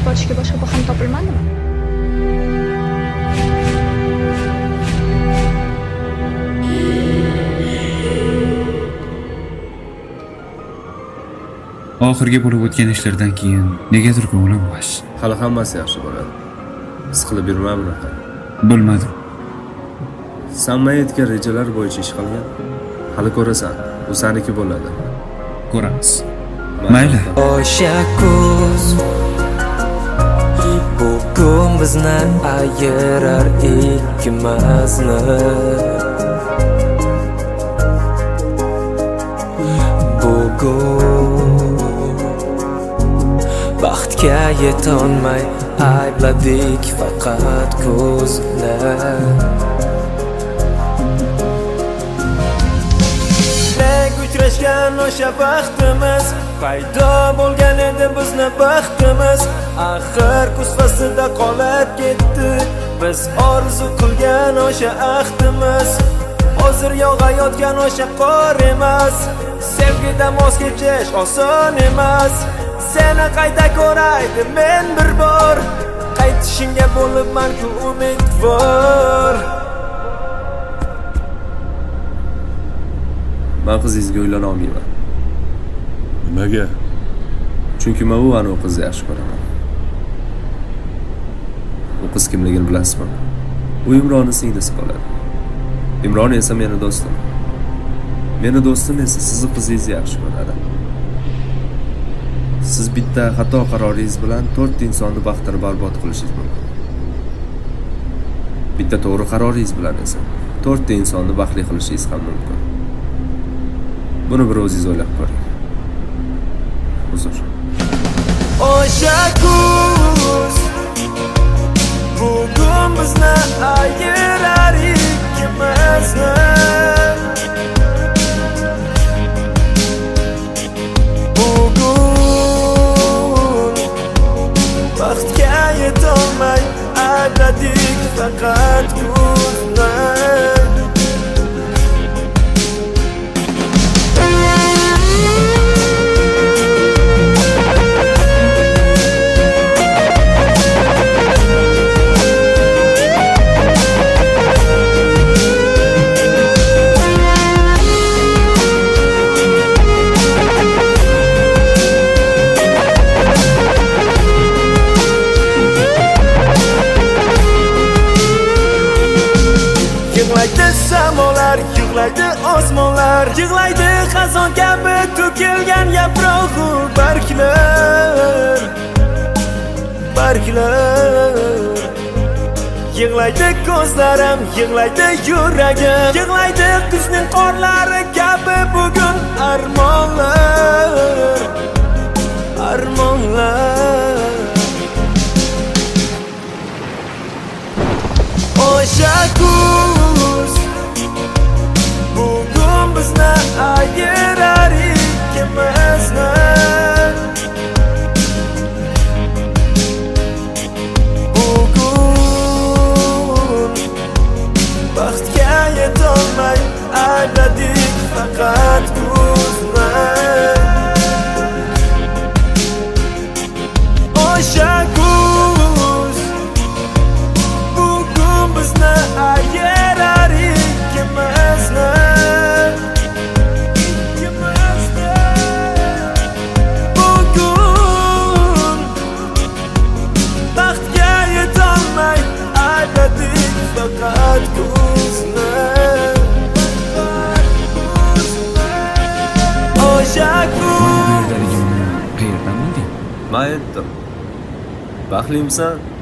borishga boshqa bahona topilmadimi? Oxirgi bo'lib o'tgan ishlardan keyin negadir ko'nglim g'ash. Hali hammasi yaxshi bo'ladi. Siqilib yurma bunaqa. Bilmadim. Sen men aytgan rejalar bo'yicha ish qilgan. Hali ko'rasan, bu seniki bo'ladi. Ko'ramiz. Mayli. O'sha kuz bugun bizni ayirar ikkimizni. Bugun baxtga yetolmay aybladik faqat ko'zni. Uchrashgan o'sha vaqtimiz paydo bo'lgan edi bizni baxtimiz. Axir kuz faslida qolib ketdi biz orzu qilgan o'sha ahdimiz. Hozir yog'ayotgan o'sha qor emas, sevgidan voz kechish oson emas. Seni qayta ko'raydi men bir bor, qaytishingga bo'libman-ku umidvor. Men qizingizga uylana olmayman. Nimaga? Chunki men u aniq qizni yaxshi ko'raman. U qiz kimligini bilasizmi? U Imronning singlisi qoladi. Imron esa meni do'stim. Meni do'stim esa sizni qizingizni yaxshi ko'radi. Siz bitta xato qaroringiz bilan 4 insonni baxtini barbod qilishingiz mumkin. Bitta to'g'ri qaroringiz bilan esa 4 insonni baxtli qilishingiz ham mumkin. Buni bir o'zingiz o'ylab ko'ring. Uzr. O'sha kuz bugun bizni ayirar ikkimizni. Bugun baxtga yetolmay aybladik faqat ko'zni. Yig'laydi samolar, yig'laydi osmonlar, yig'laydi xazon kabi to'kilgan yaprog'u barglar, barglar. Yig'laydi ko'zlarim, yig'laydi yuragim, yig'laydi kuzning qorlari kabi bugun armonlar, armonlar. O'sha kuz bugun bizni ayirar ikkimizni. Bugun baxtga yetolmay aybladik faqat ko'zni. O'sha kuz bugun bizni ayirar ikkimizni. Bugun baxtga yetolmay aybladik faqat ko'zni. O'sha kuz Qayerdan bilding? Men aytdim. Baxtlimsan?